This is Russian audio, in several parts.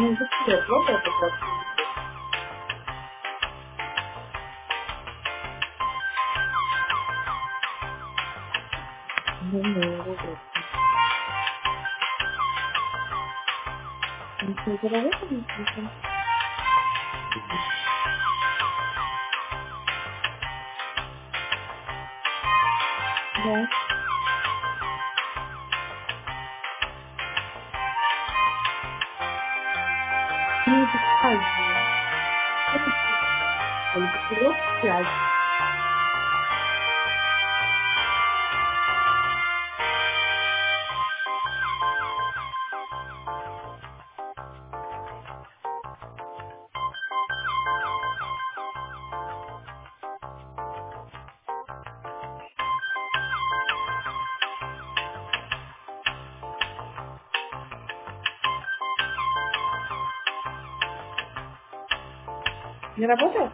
Ну, быстрее, вот это просто. Ну, вот. Ну, что, заработали? Да. Ну, это связь. Только вперед связь. Не работает?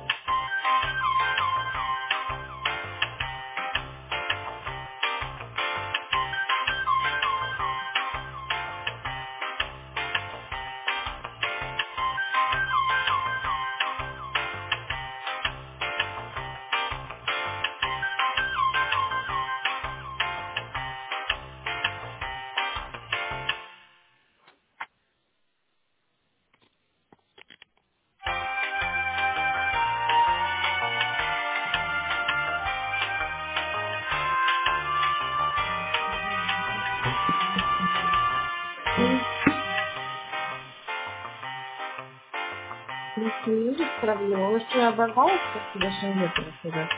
Ну, ты видишь проблему. Может, я оборвалась, как тебя что нет рассказать?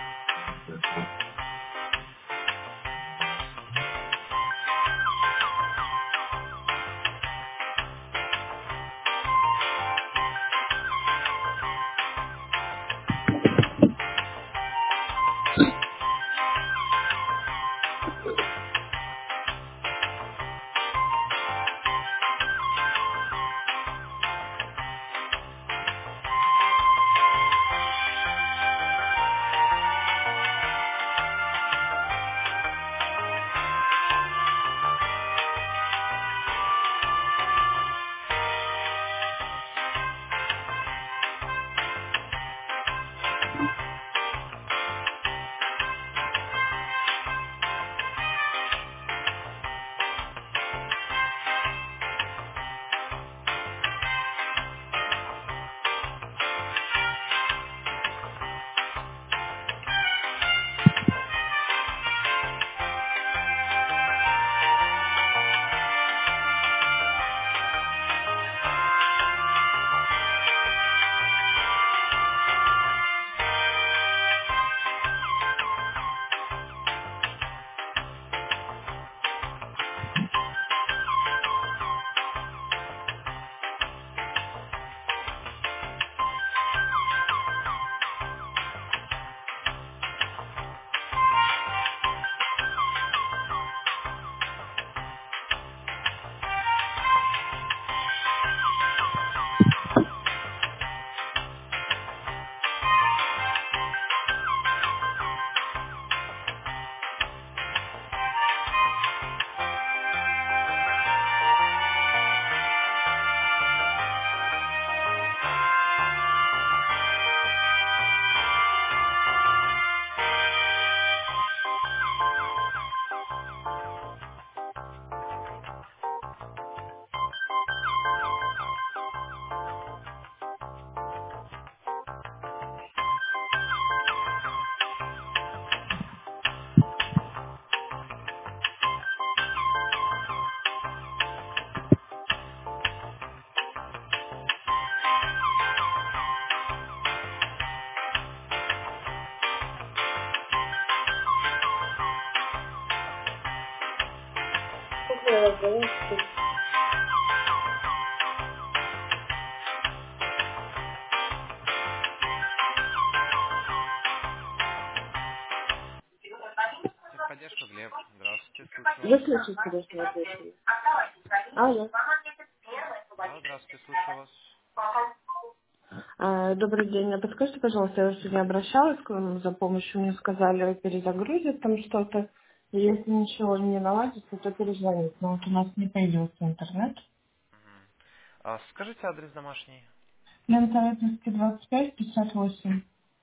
Техподдержка, Глеб. Здравствуйте, слушаю вас. Выключи, конечно, ответили. Алло. Да, здравствуйте, слушаю вас. Добрый день. А подскажите, пожалуйста, я уже сегодня обращалась к вам за помощью. Мне сказали, перезагрузят там что-то. И если ничего не наладится, то перезвонить. Но вот у нас не появился интернет. Скажите адрес домашний. Ленсоветовский, 25, 58.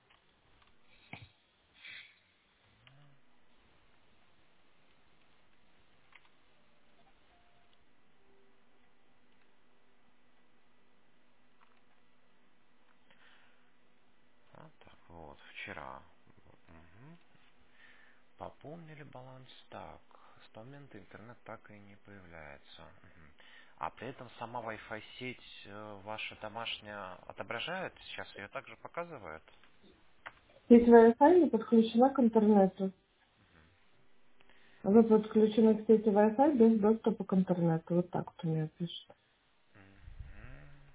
Так, вот, вчера. Мгм. Пополнили баланс. Так, с момента интернет так и не появляется. Мгм. А при этом сама Wi-Fi сеть ваша домашняя отображает? Сейчас ее также показывает? Сеть Wi-Fi не подключена к интернету. Вы подключены к сети Wi-Fi без доступа к интернету. Вот так вот у меня пишет. Мгм.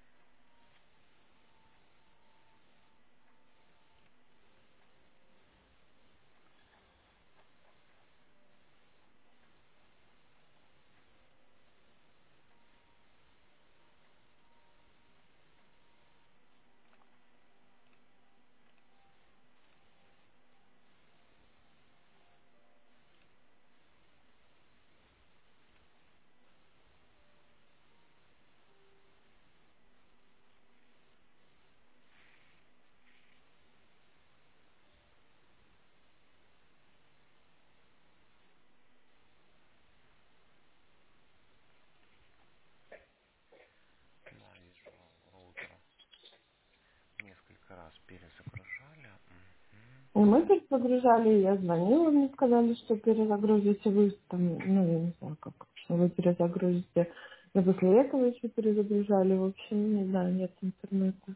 Да, вижу, роутер несколько раз перезагружали. Мгм. И мы перезагружали, я звонила, мне сказали, что перезагрузите вы там, ну, я не знаю как, что вы перезагрузите. И после этого еще перезагружали, в общем, не знаю, нет интернета.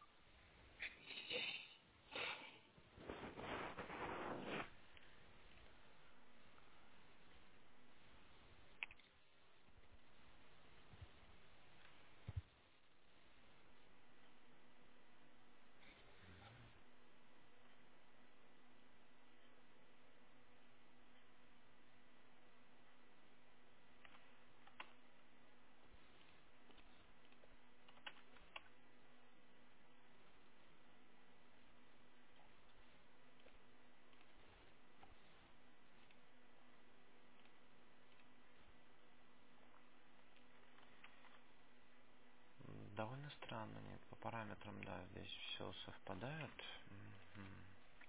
Довольно странно, нет, по параметрам, да, здесь все совпадает. Мгм.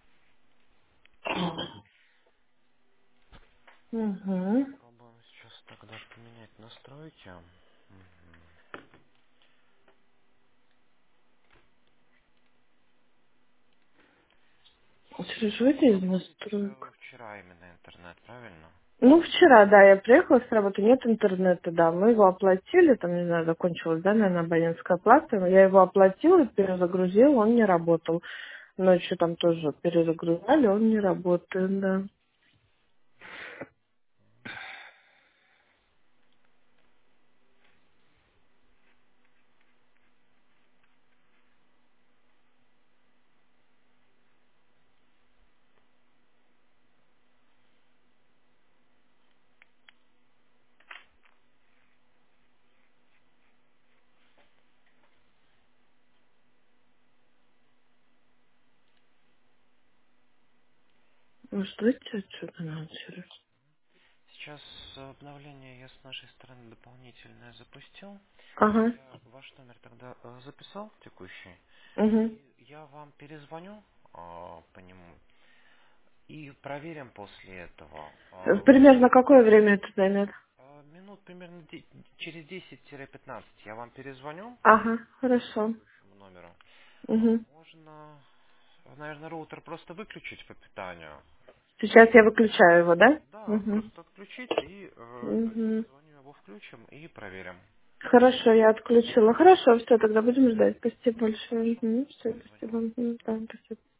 Угу. Попробуем сейчас тогда поменять настройки. Мгм. Жуть из Вы говорите, настроек. вчера именно интернет, правильно? Ну, вчера, да, я приехала с работы, нет интернета, да, мы его оплатили, там, не знаю, закончилась, да, наверное, абонентская плата, я его оплатила, перезагрузила, он не работал. Ночью там тоже перезагружали, он не работает, да. Ну, ждите отсюда начали. Сейчас обновление я с нашей стороны дополнительное запустил. Ага, Я ваш номер тогда записал текущий. угу. И я вам перезвоню по нему и проверим после этого. Примерно какое время это займет? Минут примерно через 10-15 я вам перезвоню Ага, по хорошо. текущему номеру. Угу. Можно, наверное, роутер просто выключить по питанию. Сейчас я выключаю его, да? Да, Угу. просто отключить и я Угу. перезвоню, его включим и проверим. Хорошо, я отключила. Хорошо, все, тогда будем ждать. Спасибо большое. Хорошо, Угу. Все, перезвоню спасибо. вам. Угу. Да, спасибо.